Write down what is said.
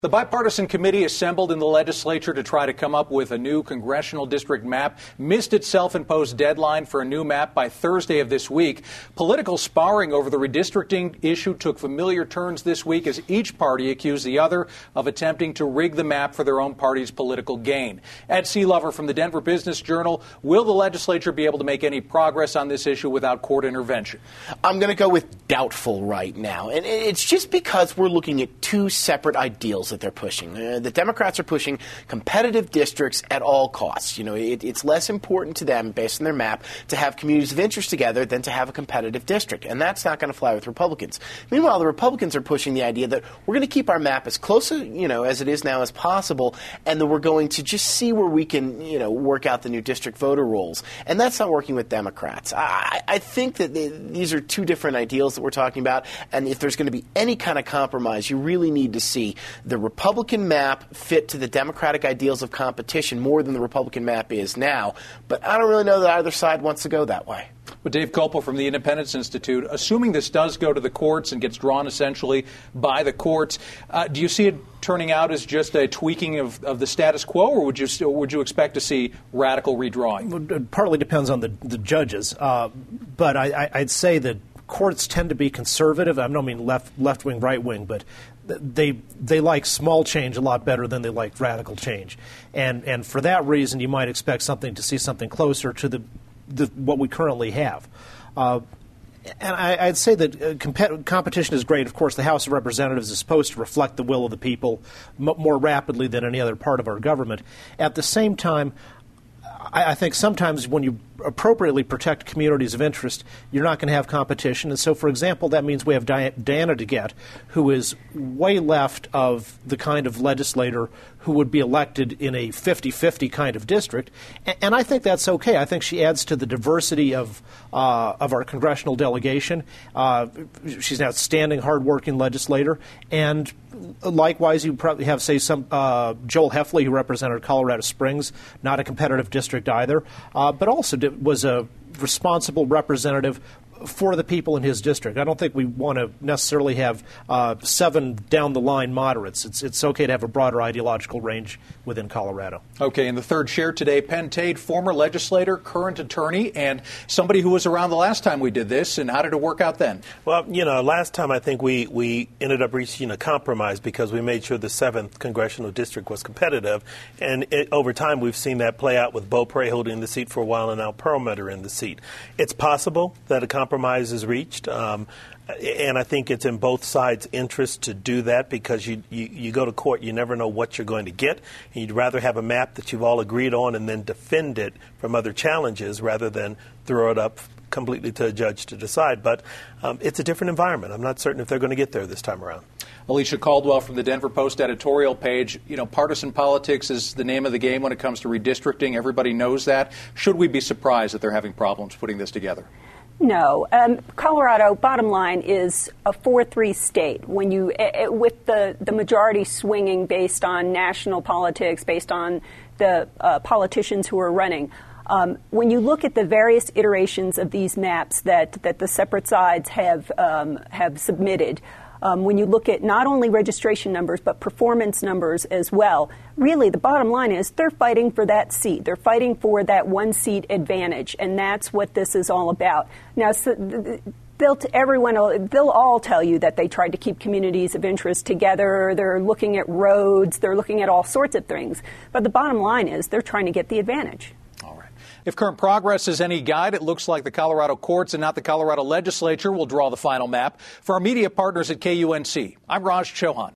The bipartisan committee assembled in the legislature to try to come up with a new congressional district map missed its self-imposed deadline for a new map by Thursday of this week. Political sparring over the redistricting issue took familiar turns this week as each party accused the other of attempting to rig the map for their own party's political gain. Ed Seelover from the Denver Business Journal, will the legislature be able to make any progress on this issue without court intervention? I'm going to go with doubtful right now. And it's just because we're looking at two separate ideals that they're pushing. The Democrats are pushing competitive districts at all costs. You know, it's less important to them, based on their map, to have communities of interest together than to have a competitive district. And that's not going to fly with Republicans. Meanwhile, the Republicans are pushing the idea that we're going to keep our map as close, as it is now as possible, and that we're going to just see where we can, work out the new district voter rolls. And that's not working with Democrats. I think that these are two different ideals that we're talking about, and if there's going to be any kind of compromise, you really need to see the Republican map fit to the Democratic ideals of competition more than the Republican map is now. But I don't really know that either side wants to go that way. But Dave Kopel from the Independence Institute, assuming this does go to the courts and gets drawn essentially by the courts, do you see it turning out as just a tweaking of the status quo, or would you expect to see radical redrawing? Well, it partly depends on the judges, but I'd say that courts tend to be conservative. I don't mean left wing, right wing, but they like small change a lot better than they like radical change, and for that reason, you might expect to see something closer to the what we currently have. And I'd say that competition is great. Of course, the House of Representatives is supposed to reflect the will of the people more rapidly than any other part of our government. At the same time, I think sometimes when you appropriately protect communities of interest, you're not going to have competition. And so, for example, that means we have Diana DeGette, who is way left of the kind of legislator who would be elected in a 50-50 kind of district. And I think that's okay. I think she adds to the diversity of our congressional delegation. She's an outstanding, hardworking legislator. And likewise, you probably have, say, some Joel Heffley, who represented Colorado Springs, not a competitive district either, but also was a responsible representative for the people in his district. I don't think we want to necessarily have 7 down-the-line moderates. It's okay to have a broader ideological range within Colorado. Okay, in the third chair today, Penn Tate, former legislator, current attorney, and somebody who was around the last time we did this. And how did it work out then? Well, last time I think we ended up reaching a compromise because we made sure the 7th congressional district was competitive. And over time, we've seen that play out with Beau Prey holding the seat for a while and now Perlmutter in the seat. It's possible that a compromise is reached, and I think it's in both sides' interest to do that because you go to court, you never know what you're going to get, and you'd rather have a map that you've all agreed on and then defend it from other challenges rather than throw it up completely to a judge to decide. But it's a different environment. I'm not certain if they're going to get there this time around. Alicia Caldwell from the Denver Post editorial page. Partisan politics is the name of the game when it comes to redistricting. Everybody knows that. Should we be surprised that they're having problems putting this together? No. Colorado, bottom line, is a 4-3 state. When you, with the majority swinging based on national politics, based on the politicians who are running, when you look at the various iterations of these maps that the separate sides have submitted, when you look at not only registration numbers but performance numbers as well, really the bottom line is they're fighting for that seat. They're fighting for that one-seat advantage, and that's what this is all about. Now, they'll all tell you that they tried to keep communities of interest together. They're looking at roads. They're looking at all sorts of things. But the bottom line is they're trying to get the advantage. If current progress is any guide, it looks like the Colorado courts and not the Colorado legislature will draw the final map. For our media partners at KUNC, I'm Raj Chauhan.